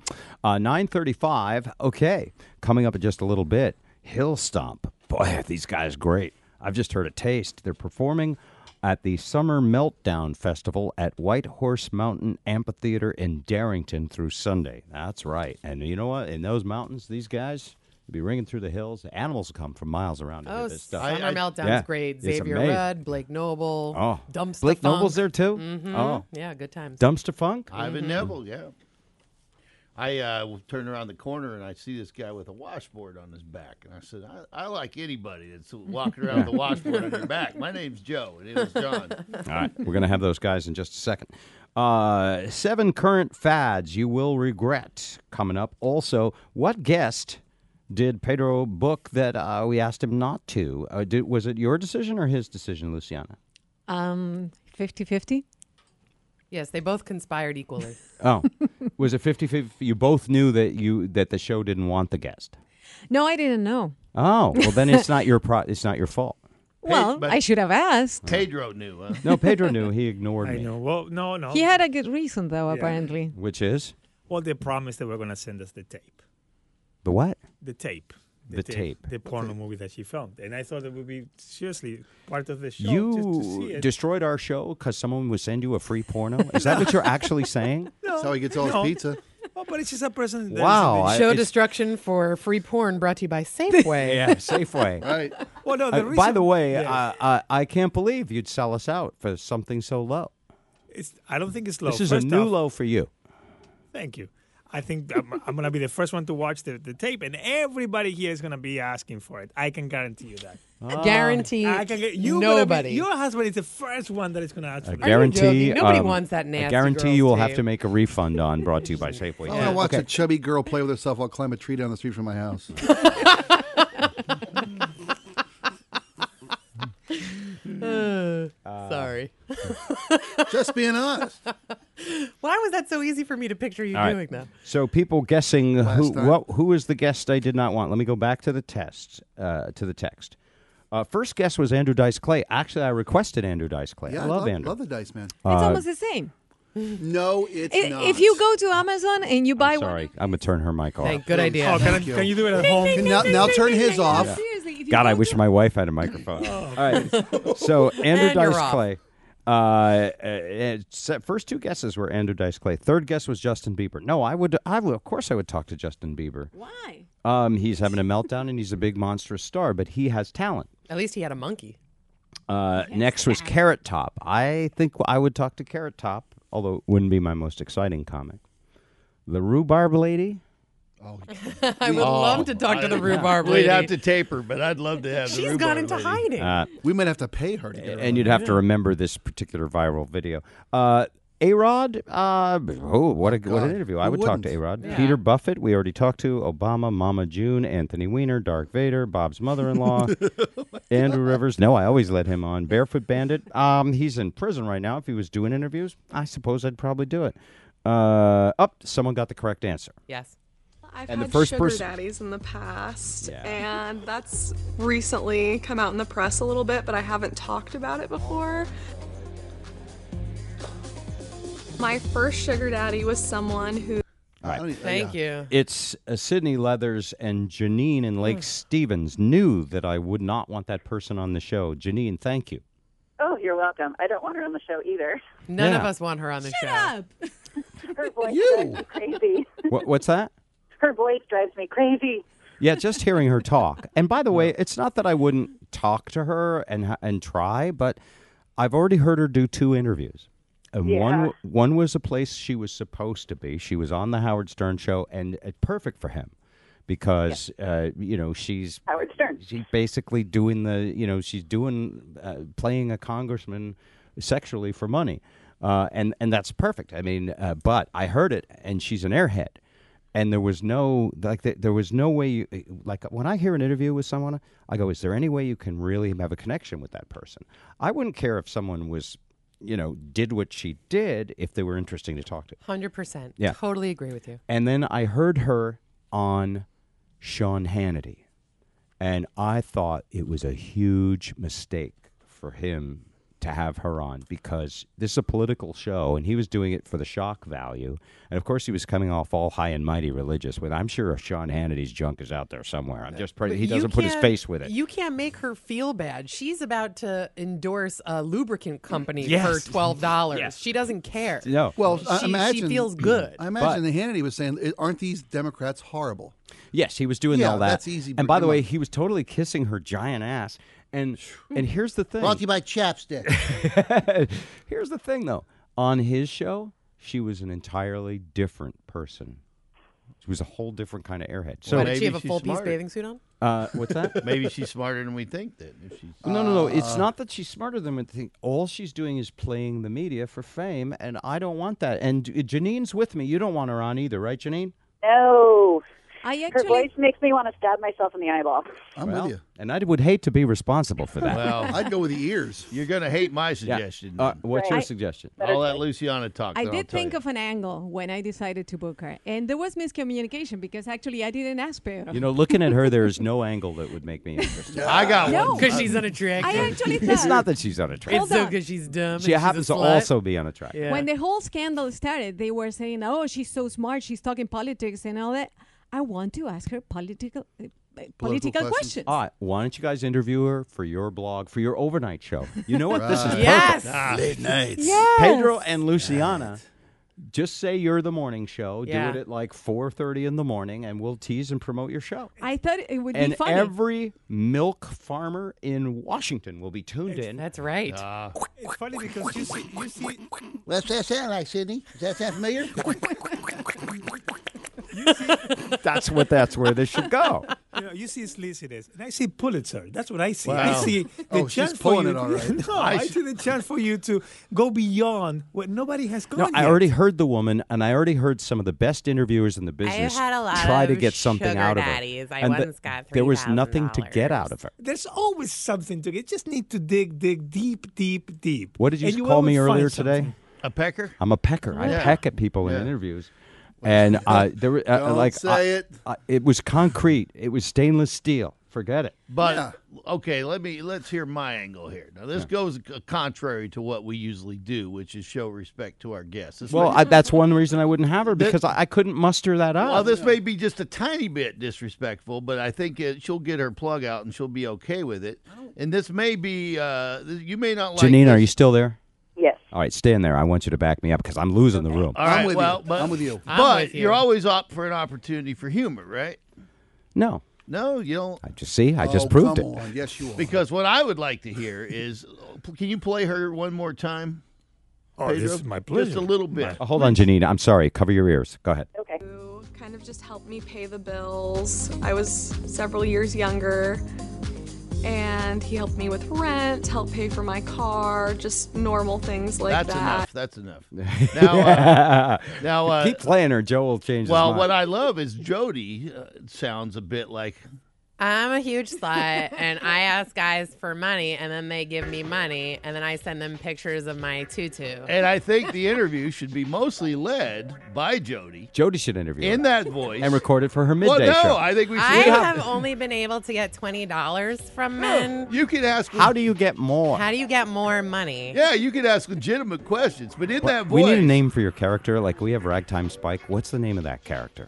9:35. Okay. Coming up in just a little bit, Hill Stomp. Boy, these guys great. I've just heard a taste. They're performing at the Summer Meltdown Festival at White Horse Mountain Amphitheater in Darrington through Sunday. That's right. And you know what? In those mountains, these guys will be ringing through the hills. The animals come from miles around to hear this stuff. Summer Meltdown's great. Xavier Rudd, Blake Noble, Dumpster Blake Funk. Noble's there too? Mm-hmm. Oh. Yeah, good times. Dumpster Funk? Ivan Neville, yeah. I turned around the corner and I see this guy with a washboard on his back. And I said, I like anybody that's walking around with a washboard on their back. My name's Joe, and it was John. All right. We're going to have those guys in just a second. 7 current fads you will regret coming up. Also, what guest did Pedro book that we asked him not to? Was it your decision or his decision, Luciana? 50-50. Yes, they both conspired equally. Oh, was it 50-50? You both knew that the show didn't want the guest. No, I didn't know. Oh, well then it's not your it's not your fault. Well, I should have asked. Pedro knew, huh? No, Pedro knew. He ignored me. I know. Well, no. He had a good reason, though, apparently. Which is? Well, they promised they were going to send us the tape. The what? The tape. The tape. The porno movie that she filmed. And I thought it would be, seriously, part of the show You just to see it. destroyed our show because someone would send you a free porno? Is that what you're actually saying? No, That's how he gets all his pizza. Oh, but it's just a person. that Wow. is in Show it's- destruction for free porn brought to you by Safeway. Yeah, Safeway. Right. Well, no, the By the reason- way, yeah. I can't believe you'd sell us out for something so low. I don't think it's low. This is First a new off, low for you. Thank you. I think I'm going to be the first one to watch the tape, and everybody here is going to be asking for it. I can guarantee you that. Guarantee I can nobody. Your husband is the first one that is going to ask for I it. guarantee. Nobody wants that nasty I guarantee girls you will tape. have to make a refund on brought to you by Safeway. I want to watch a chubby girl play with herself while climb a tree down the street from my house. Sorry. Just being honest. Why was that so easy for me to picture you All right. doing that? So people guessing time. who is the guest I did not want. Let me go back to the text. First guess was Andrew Dice Clay. Actually, I requested Andrew Dice Clay. Yeah, I love Andrew. Love the Dice Man. It's almost the same. No, it's not. If you go to Amazon and you buy Sorry, I'm gonna turn her mic off. Good idea. Oh, can you do it at home? Now turn his off. Seriously, if you God, go I wish to- my wife had a microphone. All right. So Andrew And you're Dice off. Clay. First two guesses were Andrew Dice Clay. Third guess was Justin Bieber. No, I would. Of course, I would talk to Justin Bieber. Why? He's having a meltdown and he's a big monstrous star, but he has talent. At least he had a monkey. Next was Carrot Top. I think I would talk to Carrot Top, although it wouldn't be my most exciting comic. The Rhubarb Lady. I would love to talk to the rhubarb lady. We'd have to tape her, but I'd love to have the She's rhubarb gone into lady. hiding. We might have to pay her to get her And you'd have to remember this particular viral video. A-Rod, what an interview. I would talk to A-Rod. Yeah. Peter Buffett, we already talked to. Obama, Mama June, Anthony Weiner, Darth Vader, Bob's mother-in-law, Andrew Rivers. No, I always let him on. Barefoot Bandit, he's in prison right now. If he was doing interviews, I suppose I'd probably do it. Someone got the correct answer. Yes. I've And the had first sugar person- daddies in the past, Yeah. and that's recently come out in the press a little bit, but I haven't talked about it before. My first sugar daddy was someone who... All right. Thank you. It's Sydney Leathers and Janine in Lake Stevens knew that I would not want that person on the show. Janine, thank you. Oh, you're welcome. I don't want her on the show either. None of Yeah. us want her on the show. Up. Her voice drives me crazy. What's that? Her voice drives me crazy. Yeah, just hearing her talk. And by the way, it's not that I wouldn't talk to her and try, but I've already heard her do 2 interviews. And Yeah. one was a place she was supposed to be. She was on the Howard Stern show, and perfect for him because she's Howard Stern. She's basically doing she's doing playing a congressman sexually for money, and that's perfect. I mean, but I heard it, and she's an airhead. And there was no there was no way when I hear an interview with someone, I go, is there any way you can really have a connection with that person? I wouldn't care if someone was, did what she did if they were interesting to talk to. 100%. Yeah. Totally agree with you. And then I heard her on Sean Hannity, and I thought it was a huge mistake for him to have her on because this is a political show, and he was doing it for the shock value. And, of course, he was coming off all high and mighty religious with, I'm sure Sean Hannity's junk is out there somewhere. I'm just he doesn't put his face with it. You can't make her feel bad. She's about to endorse a lubricant company Yes. for $12. Yes. She doesn't care. No. Well, she feels good. I imagine that Hannity was saying, aren't these Democrats horrible? Yes, he was doing Yeah, all that. that's easy, And by the come way, on. he was totally kissing her giant ass. And here's the thing. Brought to you by Chapstick. Here's the thing, though. On his show, she was an entirely different person. She was a whole different kind of airhead. So Did she have a full-piece bathing suit on? What's that? Maybe she's smarter than we think. Then if she's No. It's not that she's smarter than we think. All she's doing is playing the media for fame, and I don't want that. And Janine's with me. You don't want her on either, right, Janine? No. I Her voice makes me want to stab myself in the eyeball. I'm with you. And I would hate to be responsible for that. Well, I'd go with the ears. You're going to hate my suggestion. What's your suggestion? I'll let Luciana talk. I then I'll did tell think you. of an angle when I decided to book her. And there was miscommunication because actually I didn't ask Pedro. Looking at her, there is no angle that would make me interested. I got No. one. Because she's unattractive. I actually thought. It's not that she's unattractive. It's so because she's dumb. She and happens she's to a slut. also be unattractive. Yeah. When the whole scandal started, they were saying, "Oh, she's so smart. She's talking politics and all that." I want to ask her political questions. All right, why don't you guys interview her for your blog, for your overnight show? You know what? This is Yes. perfect. Late nights. Yes. Pedro and Luciana, just say you're the morning show. Yeah. Do it at like 4:30 in the morning, and we'll tease and promote your show. I thought it would And be funny. every milk farmer in Washington will be tuned in. That's right. It's funny because you see What's that sound like, Sydney? Does that sound familiar? That's where this should go. You see sleaziness, and I see Pulitzer. That's what I see. Wow. I see the she's chance for pulling you. it all right. No, I see the chance for you to go beyond what nobody has gone No, yet. I already heard the woman, and I already heard some of the best interviewers in the business had a lot try to of get something sugar out of her. daddies. I And once got there was nothing to get out of her. There's always something to get. Just need to dig deep. What did you And call me always find earlier today? something. A pecker? I'm a pecker. I Yeah. peck at people in Yeah. interviews. And there were Don't say it. It was concrete. It was stainless steel. Forget it. But okay, let's hear my angle here. Now this goes contrary to what we usually do, which is show respect to our guests. That's one reason I wouldn't have her, because I couldn't muster that up. Well, this may be just a tiny bit disrespectful, but I think she'll get her plug out and she'll be okay with it. And this may be you may not like. Janine, this. are you still there? Yes. All right, stay in there. I want you to back me up because I'm losing the room. All right, I'm with well, you. But, I'm with you. But you're always up for an opportunity for humor, right? No. No, you don't. I just proved it. Come on. Yes, you are. Because what I would like to hear is, can you play her one more time? Oh, Pedro? this is my pleasure. Just a little bit. Hold on, Janine. I'm sorry. Cover your ears. Go ahead. Okay. Kind of just helped me pay the bills. I was several years younger, and he helped me with rent, helped pay for my car, just normal things like That's that. enough. That's enough. Now, keep playing her. Joe will change. Well, his mind. what I love is Jody sounds a bit like. I'm a huge slut, and I ask guys for money, and then they give me money, and then I send them pictures of my tutu. And I think the interview should be mostly led by Jody. Jody should interview in her. that voice and record it for her midday well, no, show. I think we should. I have only been able to get $20 from men. You can ask. How do you get more? How do you get more money? Yeah, you can ask legitimate questions, but in that voice. We need a name for your character. Like we have Ragtime Spike. What's the name of that character?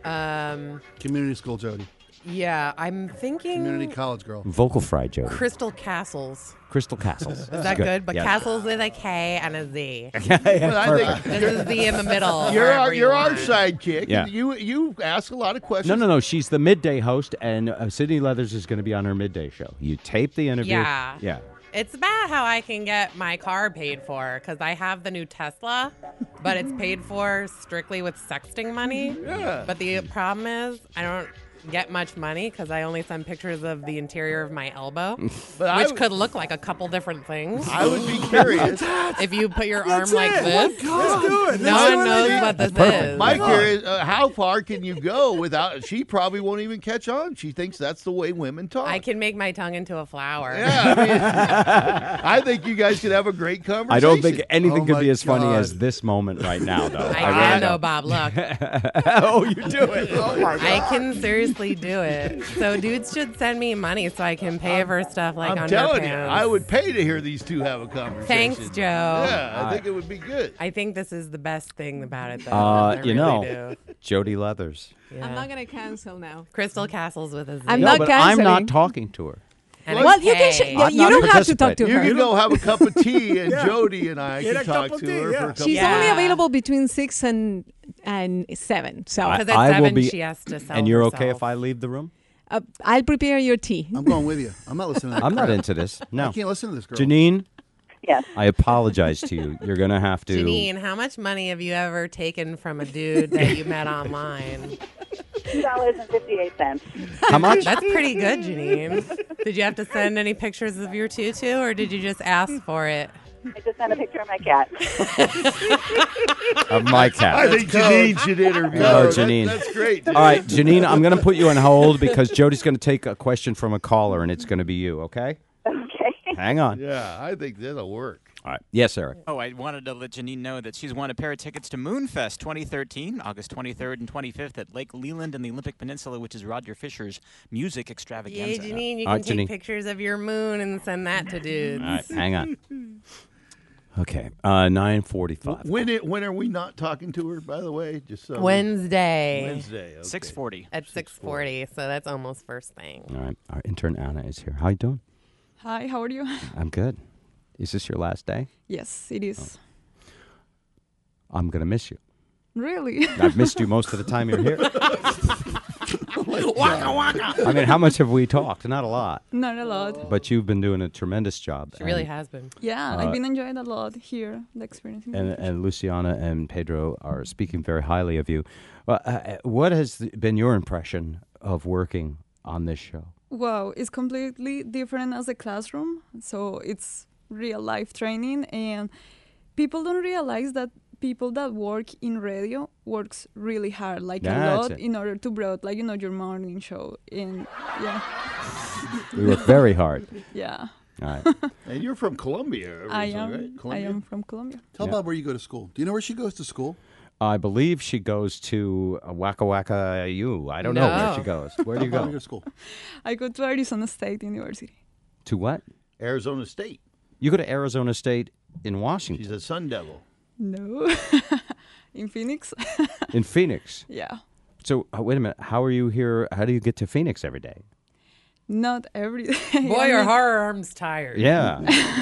Community school Jody. Yeah, I'm thinking Community college girl. Vocal Fry Jody. Crystal Castles. Crystal Castles. Is that good? But Yeah. Castles with a K and a Z. But I think This is the in the middle. You're wherever you're you our want. sidekick. Yeah. You ask a lot of questions. No. She's the midday host, and Sydney Leathers is going to be on her midday show. You tape the interview. Yeah. Yeah. It's about how I can get my car paid for because I have the new Tesla, but it's paid for strictly with sexting money. Yeah. But the problem is I don't get much money because I only send pictures of the interior of my elbow, But I which would- could look like a couple different things. I would be curious. If you put your arm That's like it. this, Let's do it. no Let's do one it. knows what this perfect. is. My curious, how far can you go without? She probably won't even catch on. She thinks that's the way women talk. I can make my tongue into a flower. Yeah, I mean, I think you guys could have a great conversation. I don't think anything Oh could my be as funny God. as this moment right now, though. I really can though, don't. Bob. Look, Oh, you do it. Oh, my God. I can seriously do it. So dudes should send me money so I can pay for stuff like I'm underpants. telling you, I would pay to hear these two have a conversation. Thanks, Joe. Yeah, I think it would be good. I think this is the best thing about it, though. I You really know, do. Jody Leathers. Yeah. I'm not gonna cancel now. Crystal Castles with a Z. I'm No, not but I'm canceling. not talking to her. And a Well, you can. K. I'm You not don't have to talk to participating. her. You can go have a cup of tea, and Yeah. Jody and I Get can a cup talk of to tea, her yeah. for a couple. She's Yeah. only available between 6 and 7. So Because at I will 7, be- she has to sell And you're herself. okay if I leave the room? I'll prepare your tea. I'm going with you. I'm not listening to that I'm not crap. into this. No. I can't listen to this girl. Janine, Yes. I apologize to you. You're going to have to. Janine, how much money have you ever taken from a dude that you met online? $2.58. How much? That's pretty good, Janine. Did you have to send any pictures of your tutu, or did you just ask for it? I just sent a picture of my cat. Of my cat. I think Janine should interview. Oh, her. Janine. That's great. All right, Janine, I'm going to put you on hold because Jody's going to take a question from a caller, and it's going to be you, okay? Okay. Hang on. Yeah, I think that'll work. All right. Yes, Eric. Oh, I wanted to let Janine know that she's won a pair of tickets to Moonfest 2013, August 23rd and 25th at Lake Leland and the Olympic Peninsula, which is Roger Fisher's music extravaganza. Yay, Janine, you All can right, take Janine. pictures of your moon and send that to dudes. All right, hang on. Okay, 9:45. When are we not talking to her? By the way, just so Wednesday. Wednesday. Okay. 6:40. At 6:40, so that's almost first thing. All right, our intern Anna is here. How you doing? Hi, how are you? I'm good. Is this your last day? Yes, it is. I'm gonna miss you. Really? I've missed you most of the time you're here. Waka waka. I mean, how much have we talked? Not a lot. Not a lot. But you've been doing a tremendous job. She really has been. Yeah, I've been enjoying a lot here, the experience. And Luciana and Pedro are speaking very highly of you. What has been your impression of working on this show? Wow, it's completely different as a classroom. So it's real life training, and people don't realize that people that work in radio works really hard, like a lot, in order to broad, like, your morning show. And yeah. We work very hard. Yeah. All right. And you're from Colombia originally, right? I am from Colombia. Tell Bob where you go to school. Do you know where she goes to school? I believe she goes to Waka Waka U. I don't know where she goes. Where do you go? to school? I go to Arizona State University. To what? Arizona State. You go to Arizona State in Washington. She's a Sun Devil. No. In Phoenix. In Phoenix? Yeah. So, wait a minute. How are you here? How do you get to Phoenix every day? Not every day. Boy, are her arms tired. Yeah.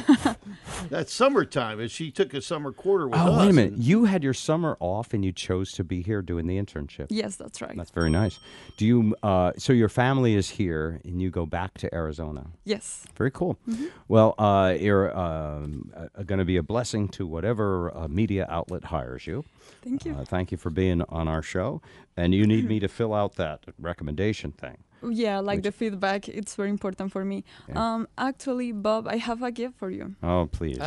That's summertime, and she took a summer quarter with us. Oh, wait a minute. You had your summer off, and you chose to be here doing the internship. Yes, that's right. That's very nice. Do you? So your family is here, and you go back to Arizona. Yes. Very cool. Mm-hmm. Well, you're going to be a blessing to whatever media outlet hires you. Thank you. Thank you for being on our show. And you need me to fill out that recommendation thing. Yeah, like the feedback. It's very important for me. Yeah. Actually, Bob, I have a gift for you. Oh, please.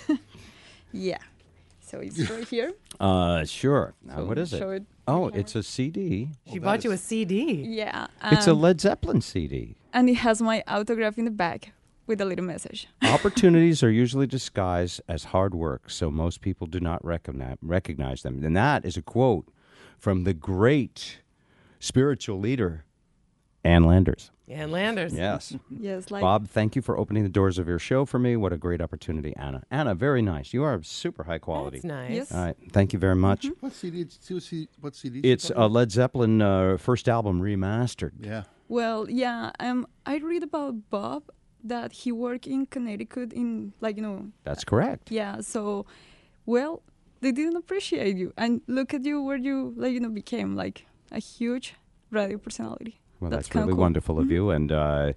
Yeah. So it's right here. Sure. So what is it? show it. Oh, it's a CD. She bought you a CD. Yeah. It's a Led Zeppelin CD. And it has my autograph in the back with a little message. Opportunities are usually disguised as hard work, so most people do not recognize them. And that is a quote from the great spiritual leader, Ann Landers. Ann Landers. Yes. Yes, like Bob, thank you for opening the doors of your show for me. What a great opportunity, Anna. Anna, very nice. You are super high quality. That's nice. Yes. All right. Thank you very much. What CD? What CD? It's a Led Zeppelin first album remastered. Yeah. Well, yeah. I read about Bob that he worked in Connecticut in, That's correct. Yeah. So, well, they didn't appreciate you, and look at you where you became like a huge radio personality. Well, that's kinda really cool. wonderful of you. And,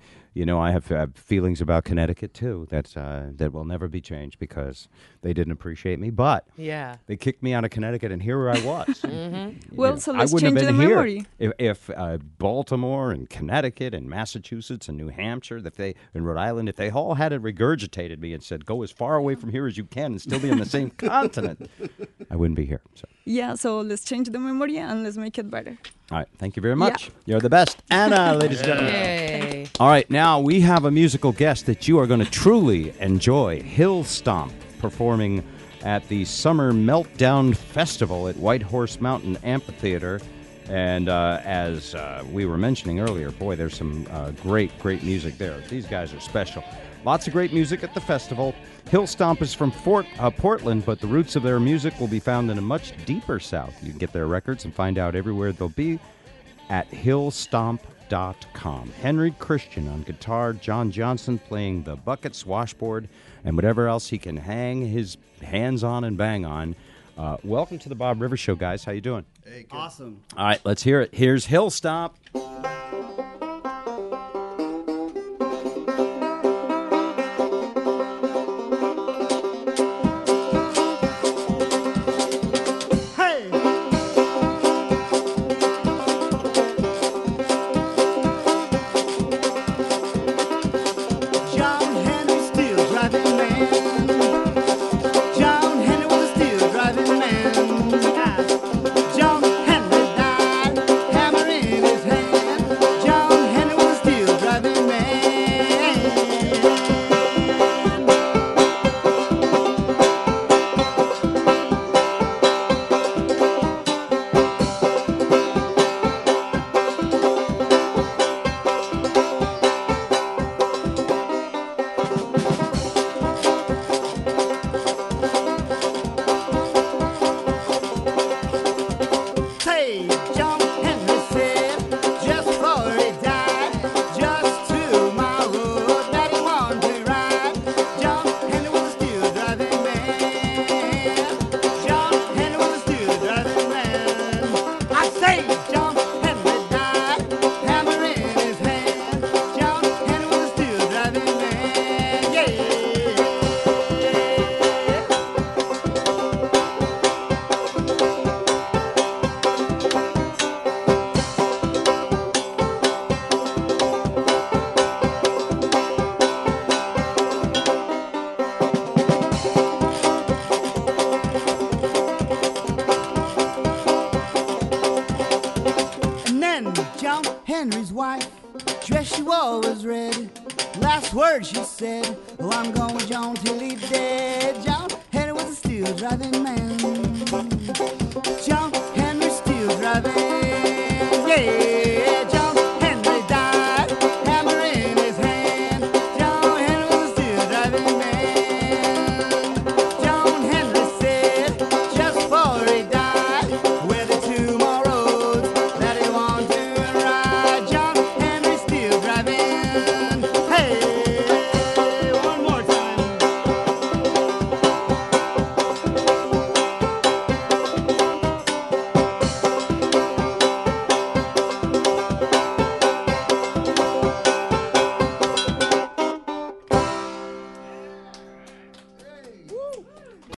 I have feelings about Connecticut, too, that will never be changed because they didn't appreciate me. But Yeah. they kicked me out of Connecticut, and here I was. Mm-hmm. Well, so I let's wouldn't change have the been here memory. if Baltimore and Connecticut and Massachusetts and New Hampshire, and Rhode Island, if they all had regurgitated me and said, go as far away from here as you can and still be on the same continent, I wouldn't be here. So. Yeah. So let's change the memory and let's make it better. All right. Thank you very much. You're the best. Anna, ladies and gentlemen. Yay. All right. Now we have a musical guest that you are going to truly enjoy. Hill Stomp performing at the Summer Meltdown Festival at White Horse Mountain Amphitheater. And as we were mentioning earlier, boy, there's some great music there. These guys are special. Lots of great music at the festival. Hill Stomp is from Portland, but the roots of their music will be found in a much deeper south. You can get their records and find out everywhere they'll be at hillstomp.com. Henry Christian on guitar, John Johnson playing the bucket, swashboard, and whatever else he can hang his hands on and bang on. Welcome to the Bob Rivers Show, guys. How you doing? Hey, awesome. All right, let's hear it. Here's Hill Stomp. John Henry died, hammer in his hand. Henry's wife, dress she wore was red. Last word she said, oh, I'm going with John till he's dead. John Henry was a steel driving man. John Henry steel driving, yeah.